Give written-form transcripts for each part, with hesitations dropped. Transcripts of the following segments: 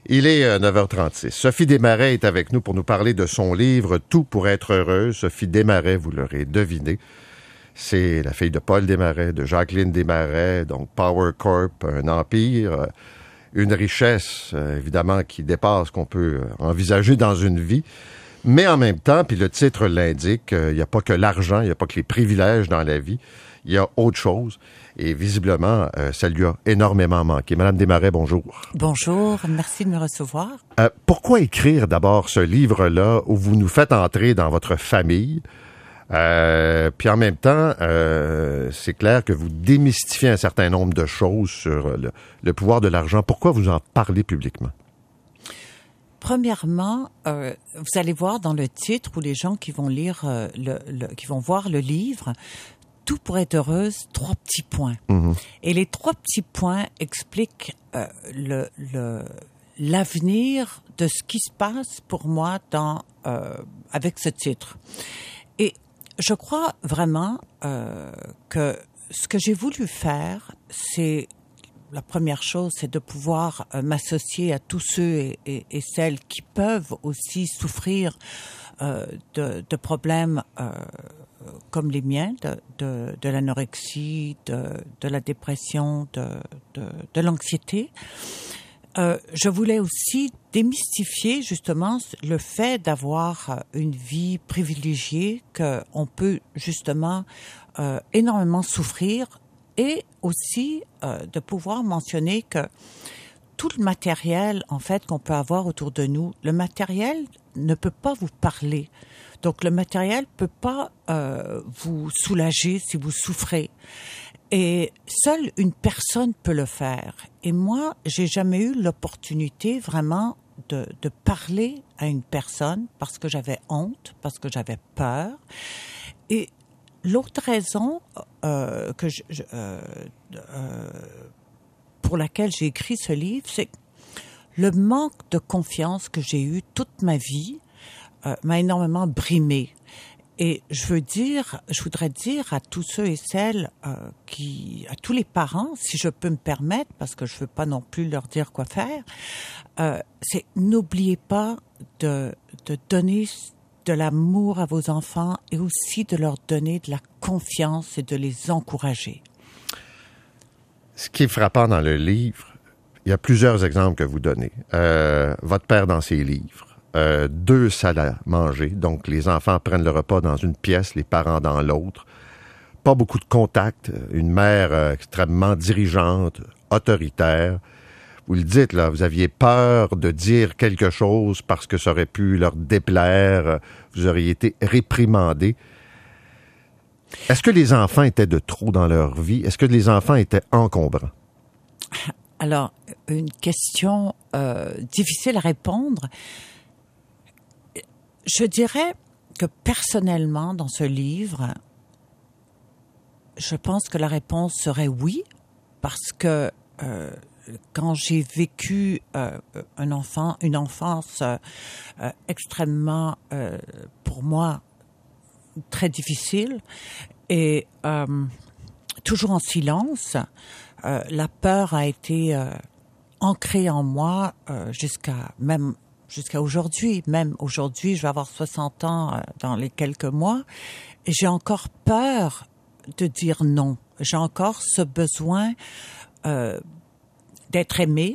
Il est 9h36. Sophie Desmarais est avec nous pour nous parler de son livre « Tout pour être heureuse ». Sophie Desmarais, vous l'aurez deviné, c'est la fille de Paul Desmarais, de Jacqueline Desmarais, donc Power Corp, un empire, une richesse, évidemment, qui dépasse ce qu'on peut envisager dans une vie. Mais en même temps, puis le titre l'indique, il n'y a pas que l'argent, il n'y a pas que les privilèges dans la vie, il y a autre chose. Et visiblement, ça lui a énormément manqué. Madame Desmarais, bonjour. Bonjour, merci de me recevoir. Pourquoi écrire d'abord ce livre-là où vous nous faites entrer dans votre famille? Puis en même temps, c'est clair que vous démystifiez un certain nombre de choses sur le pouvoir de l'argent. Pourquoi vous en parlez publiquement? Premièrement, vous allez voir dans le titre où les gens qui vont lire, qui vont voir le livre, Tout pour être heureuse, 3 petits points. Mm-hmm. Et les 3 petits points expliquent l'avenir de ce qui se passe pour moi avec ce titre. Et je crois vraiment que ce que j'ai voulu faire, c'est la première chose, c'est de pouvoir m'associer à tous ceux et celles qui peuvent aussi souffrir de problèmes comme les miens, de l'anorexie, de la dépression, de l'anxiété. Je voulais aussi démystifier justement le fait d'avoir une vie privilégiée, qu'on peut justement énormément souffrir, et aussi de pouvoir mentionner que tout le matériel en fait qu'on peut avoir autour de nous, le matériel ne peut pas vous parler. Donc le matériel peut pas vous soulager si vous souffrez. Et seule une personne peut le faire. Et moi, j'ai jamais eu l'opportunité vraiment de parler à une personne parce que j'avais honte, parce que j'avais peur. Et l'autre raison pour laquelle j'ai écrit ce livre, c'est le manque de confiance que j'ai eu toute ma vie m'a énormément brimée. Et je voudrais dire à tous ceux et celles à tous les parents, si je peux me permettre, parce que je veux pas non plus leur dire quoi faire, c'est n'oubliez pas de donner de l'amour à vos enfants et aussi de leur donner de la confiance et de les encourager. Ce qui est frappant dans le livre, il y a plusieurs exemples que vous donnez. Votre père dans ses livres. 2 salles à manger, donc les enfants prennent le repas dans une pièce, les parents dans l'autre. Pas beaucoup de contact, une mère extrêmement dirigeante, autoritaire. Vous le dites, là, vous aviez peur de dire quelque chose parce que ça aurait pu leur déplaire, vous auriez été réprimandé. Est-ce que les enfants étaient de trop dans leur vie? Est-ce que les enfants étaient encombrants? Alors, une question difficile à répondre. Je dirais que personnellement, dans ce livre, je pense que la réponse serait oui, parce que quand j'ai vécu une enfance extrêmement, pour moi, très difficile, et toujours en silence, la peur a été ancrée en moi jusqu'à aujourd'hui. Même aujourd'hui, je vais avoir 60 ans dans les quelques mois, et j'ai encore peur de dire non. J'ai encore ce besoin d'être aimée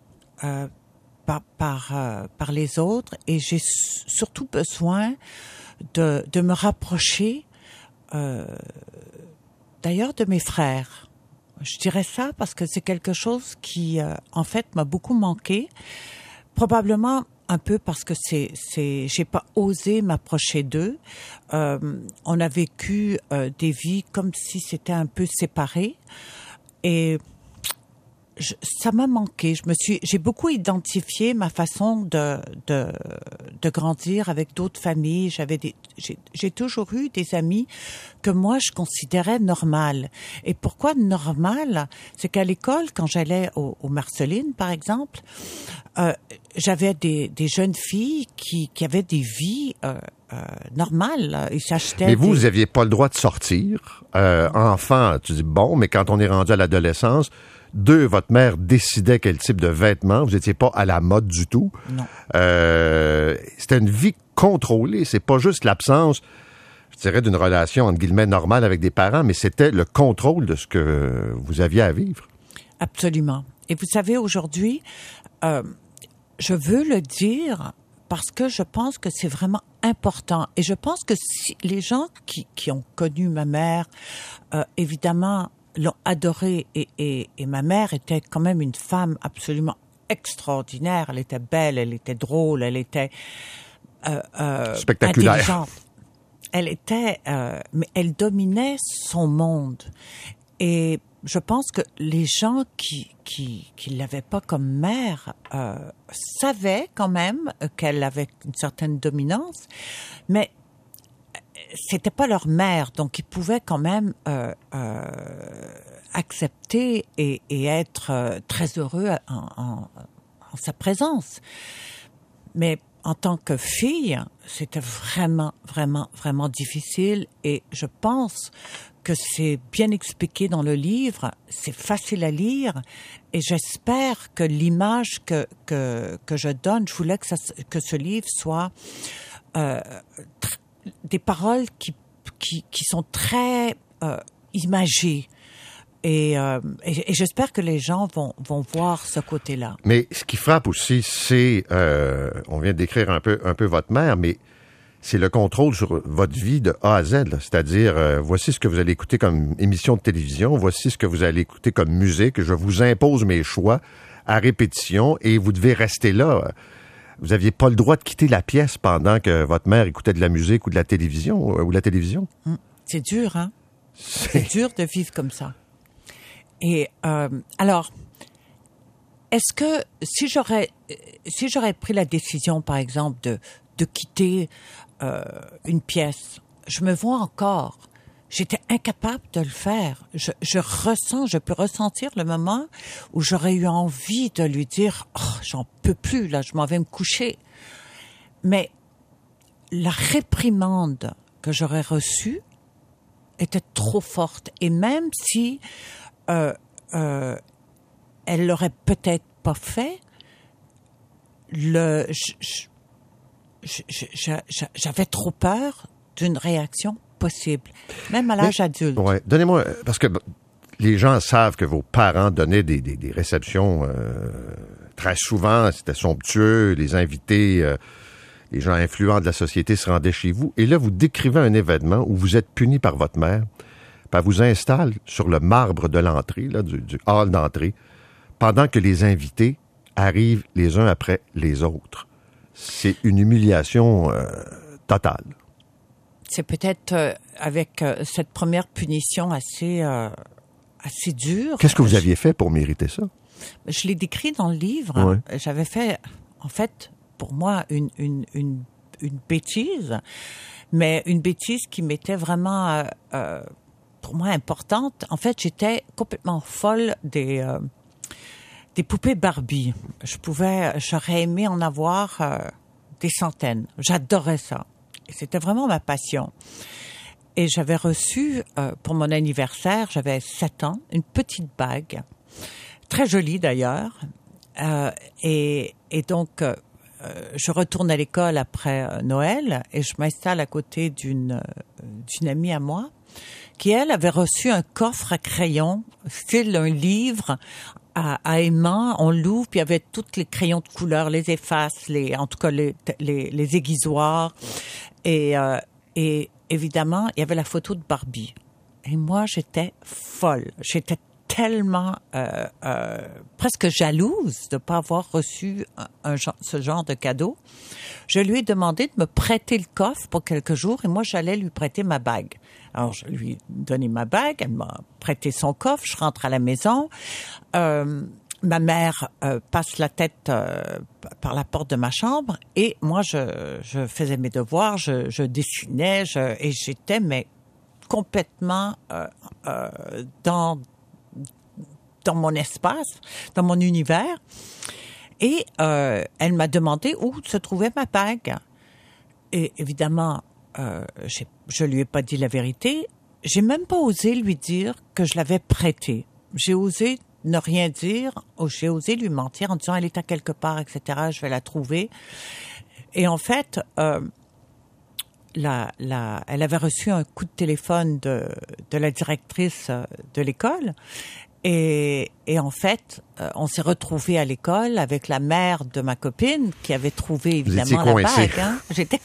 par les autres, et j'ai surtout besoin de me rapprocher d'ailleurs de mes frères. Je dirais ça parce que c'est quelque chose qui en fait m'a beaucoup manqué, probablement un peu parce que j'ai pas osé m'approcher d'eux. On a vécu des vies comme si c'était un peu séparés, et ça m'a manqué. J'ai beaucoup identifié ma façon de grandir avec d'autres familles. J'ai toujours eu des amis que moi je considérais normales. Et pourquoi normales? C'est qu'à l'école, quand j'allais au Marceline, par exemple, j'avais des jeunes filles qui avaient des vies normales. Ils s'achetaient. Mais vous aviez pas le droit de sortir. Enfant, tu dis bon, mais quand on est rendu à l'adolescence, 2, votre mère décidait quel type de vêtements. Vous n'étiez pas à la mode du tout. Non. C'était une vie contrôlée. C'est pas juste l'absence, je dirais, d'une relation, entre guillemets, normale avec des parents, mais c'était le contrôle de ce que vous aviez à vivre. Absolument. Et vous savez, aujourd'hui, je veux le dire parce que je pense que c'est vraiment important. Et je pense que si les gens qui ont connu ma mère, évidemment, l'ont adorée. Et ma mère était quand même une femme absolument extraordinaire. Elle était belle, elle était drôle, elle était spectaculaire. Intelligente. Elle était, mais elle dominait son monde. Et je pense que les gens qui l'avaient pas comme mère savaient quand même qu'elle avait une certaine dominance, mais c'était pas leur mère, donc ils pouvaient quand même accepter et être très heureux en sa présence. Mais en tant que fille, c'était vraiment, vraiment, vraiment difficile et je pense que c'est bien expliqué dans le livre, c'est facile à lire et j'espère que l'image que je donne, je voulais que ce livre soit des paroles qui sont très imagées. Et j'espère que les gens vont voir ce côté-là. Mais ce qui frappe aussi, c'est, on vient de décrire un peu votre mère, mais c'est le contrôle sur votre vie de A à Z. Là. C'est-à-dire, voici ce que vous allez écouter comme émission de télévision, voici ce que vous allez écouter comme musique, je vous impose mes choix à répétition et vous devez rester là. Vous n'aviez pas le droit de quitter la pièce pendant que votre mère écoutait de la musique ou de la télévision. C'est dur, hein? C'est dur de vivre comme ça. Et alors, est-ce que si j'aurais pris la décision, par exemple, de quitter une pièce, je me vois encore. J'étais incapable de le faire. Je peux ressentir le moment où j'aurais eu envie de lui dire, oh, j'en peux plus, là, je m'en vais me coucher. Mais la réprimande que j'aurais reçue était trop forte. Et même si elle l'aurait peut-être pas fait, j'avais trop peur d'une réaction possible, même à l'âge adulte. Ouais, donnez-moi, parce que les gens savent que vos parents donnaient des réceptions très souvent, c'était somptueux, les invités, les gens influents de la société se rendaient chez vous, et là, vous décrivez un événement où vous êtes puni par votre mère, puis elle vous installe sur le marbre de l'entrée, là, du hall d'entrée, pendant que les invités arrivent les uns après les autres. C'est une humiliation totale. C'est peut-être avec cette première punition assez dure. Qu'est-ce que vous aviez fait pour mériter ça? Je l'ai décrit dans le livre. Ouais. J'avais fait, en fait, pour moi, une bêtise, mais une bêtise qui m'était vraiment, pour moi, importante. En fait, j'étais complètement folle des poupées Barbie. J'aurais aimé en avoir des centaines. J'adorais ça. Et c'était vraiment ma passion. Et j'avais reçu, pour mon anniversaire, j'avais 7 ans, une petite bague, très jolie d'ailleurs. Et donc, je retourne à l'école après Noël et je m'installe à côté d'une amie à moi qui, elle, avait reçu un coffre à crayons, style un livre à aimant. On l'ouvre, puis il y avait tous les crayons de couleur, les effaces, en tout cas les aiguisoirs. Et évidemment, il y avait la photo de Barbie. Et moi, j'étais folle. J'étais tellement presque jalouse de ne pas avoir reçu ce genre de cadeau. Je lui ai demandé de me prêter le coffre pour quelques jours et moi, j'allais lui prêter ma bague. Alors, je lui ai donné ma bague, elle m'a prêté son coffre, je rentre à la maison. Ma mère passe la tête par la porte de ma chambre et moi, je faisais mes devoirs, je dessinais et j'étais mais complètement dans mon espace, dans mon univers. Et elle m'a demandé où se trouvait ma bague. Et évidemment, je lui ai pas dit la vérité. J'ai même pas osé lui dire que je l'avais prêtée. J'ai osé ne rien dire. J'ai osé lui mentir en disant elle est à quelque part, etc. Je vais la trouver. Et en fait, elle avait reçu un coup de téléphone de la directrice de l'école. Et en fait, on s'est retrouvés à l'école avec la mère de ma copine qui avait trouvé évidemment la bague. Hein.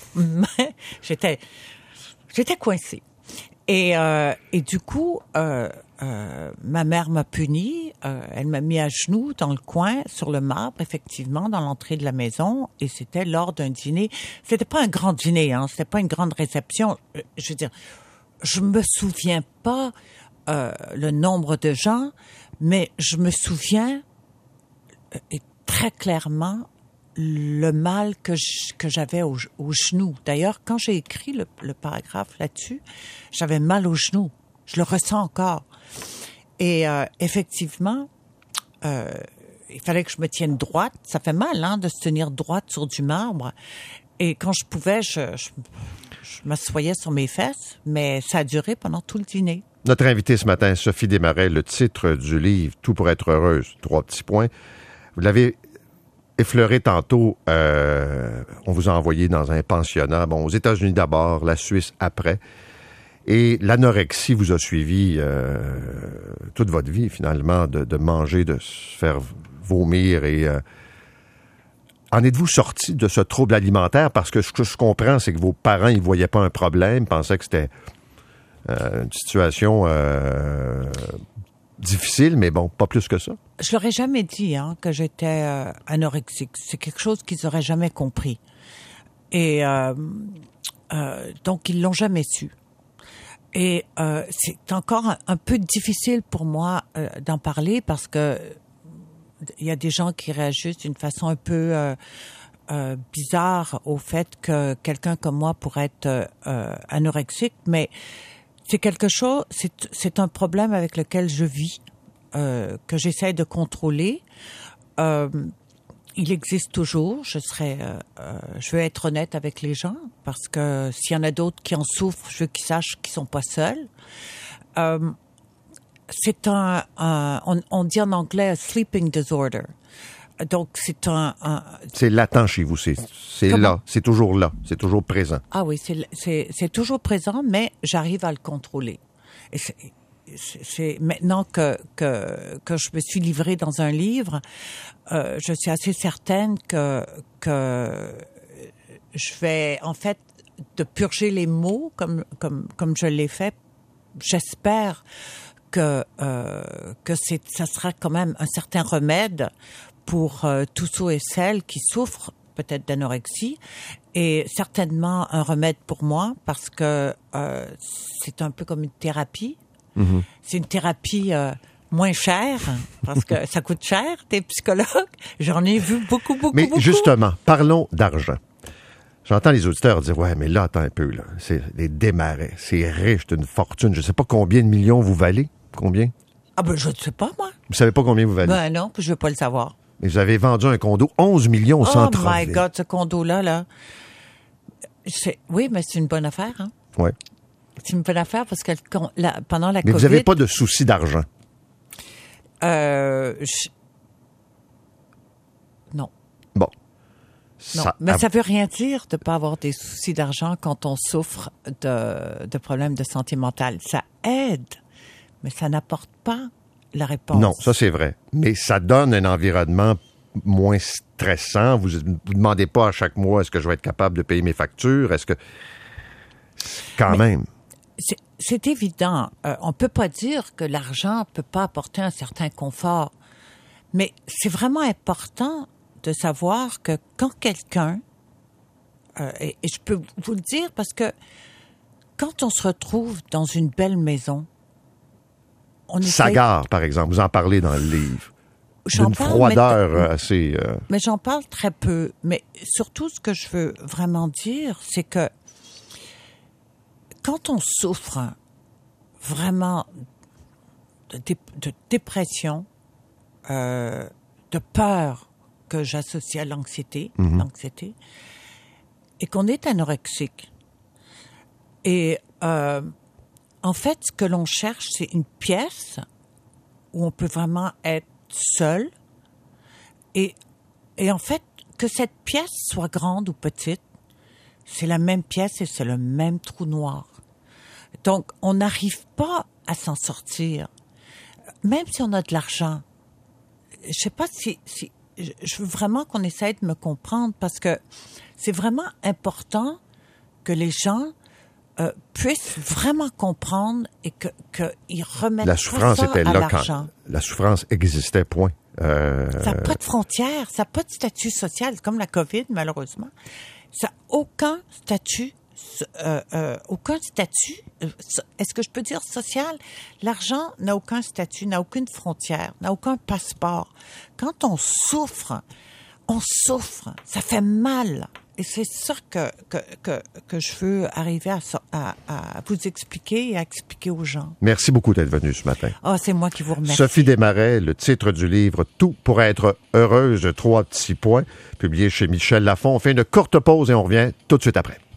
J'étais coincée. Et du coup, ma mère m'a punie. Elle m'a mis à genoux dans le coin, sur le marbre, effectivement, dans l'entrée de la maison. Et c'était lors d'un dîner. C'était pas un grand dîner, hein. C'était pas une grande réception. Je veux dire, je me souviens pas le nombre de gens, mais je me souviens très clairement le mal que j'avais au genou. D'ailleurs, quand j'ai écrit le paragraphe là-dessus, j'avais mal au genou. Je le ressens encore. Et effectivement, il fallait que je me tienne droite. Ça fait mal, hein, de se tenir droite sur du marbre. Et quand je pouvais, je m'assoyais sur mes fesses, mais ça a duré pendant tout le dîner. Notre invitée ce matin, Sophie Desmarais, le titre du livre « Tout pour être heureuse », 3 petits points. Vous l'avez effleuré tantôt, on vous a envoyé dans un pensionnat, aux États-Unis d'abord, la Suisse après. Et l'anorexie vous a suivi toute votre vie, finalement, de manger, de se faire vomir. Et en êtes-vous sorti de ce trouble alimentaire? Parce que ce que je comprends, c'est que vos parents, ils voyaient pas un problème, pensaient que c'était une situation difficile, mais bon, pas plus que ça. Je leur ai jamais dit que j'étais anorexique. C'est quelque chose qu'ils auraient jamais compris. Et donc, ils l'ont jamais su. Et c'est encore un peu difficile pour moi d'en parler parce que il y a des gens qui réagissent d'une façon un peu bizarre au fait que quelqu'un comme moi pourrait être anorexique, mais c'est quelque chose, c'est un problème avec lequel je vis, que j'essaie de contrôler. Il existe toujours. Je veux être honnête avec les gens parce que s'il y en a d'autres qui en souffrent, je veux qu'ils sachent qu'ils sont pas seuls. C'est on dit en anglais a sleeping disorder. Donc c'est c'est latent chez vous, c'est là, c'est toujours là, c'est toujours présent. Ah oui, c'est toujours présent, mais j'arrive à le contrôler. Et c'est maintenant que je me suis livrée dans un livre, je suis assez certaine que je vais en fait de purger les mots comme je l'ai fait. J'espère que ça sera quand même un certain remède pour tous ceux et celles qui souffrent peut-être d'anorexie et certainement un remède pour moi parce que c'est un peu comme une thérapie. Mm-hmm. C'est une thérapie moins chère parce que ça coûte cher, t'es psychologue. J'en ai vu beaucoup. Mais justement, parlons d'argent. J'entends les auditeurs dire « Ouais, mais là, attends un peu, là. C'est les Desmarais, c'est riche, c'est une fortune. Je sais pas combien de millions vous valez. Combien? Ah ben, je ne sais pas, moi. Vous savez pas combien vous valez? Ben non, je veux pas le savoir. Mais vous avez vendu un condo 11 millions au centre-ville. Oh my God, ce condo-là, là. Oui, mais c'est une bonne affaire, hein? Oui. C'est une bonne affaire parce que pendant la Mais COVID... vous n'avez pas de souci d'argent? Non. Bon. Non, mais ça veut rien dire de pas avoir des soucis d'argent quand on souffre de problèmes de santé mentale. Ça aide, mais ça n'apporte pas la réponse. Non, ça c'est vrai. Mais ça donne un environnement moins stressant. Vous demandez pas à chaque mois est-ce que je vais être capable de payer mes factures? Est-ce que... Quand même. C'est évident. On peut pas dire que l'argent peut pas apporter un certain confort. Mais c'est vraiment important de savoir que quand quelqu'un, et je peux vous le dire parce que quand on se retrouve dans une belle maison, Sagard, par exemple, vous en parlez dans le livre. D'une froideur assez... Mais j'en parle très peu. Mais surtout, ce que je veux vraiment dire, c'est que quand on souffre vraiment de dépression, de peur que j'associe à l'anxiété, et qu'on est anorexique, et en fait, ce que l'on cherche, c'est une pièce où on peut vraiment être seul. Et en fait, que cette pièce soit grande ou petite, c'est la même pièce et c'est le même trou noir. Donc, on n'arrive pas à s'en sortir. Même si on a de l'argent. Je sais pas si je veux vraiment qu'on essaie de me comprendre parce que c'est vraiment important que les gens puissent vraiment comprendre et qu'ils remettent la souffrance ça était à là l'argent. quand la souffrance existait, point. Ça n'a pas de frontières, ça n'a pas de statut social, comme la COVID, malheureusement. Ça n'a aucun statut. Est-ce que je peux dire social? L'argent n'a aucun statut, n'a aucune frontière, n'a aucun passeport. Quand on souffre, ça fait mal. Et c'est ça que je veux arriver à vous expliquer et à expliquer aux gens. Merci beaucoup d'être venu ce matin. Ah, c'est moi qui vous remercie. Sophie Desmarais, le titre du livre « Tout pour être heureuse », 3 petits points, publié chez Michel Lafon. On fait une courte pause et on revient tout de suite après.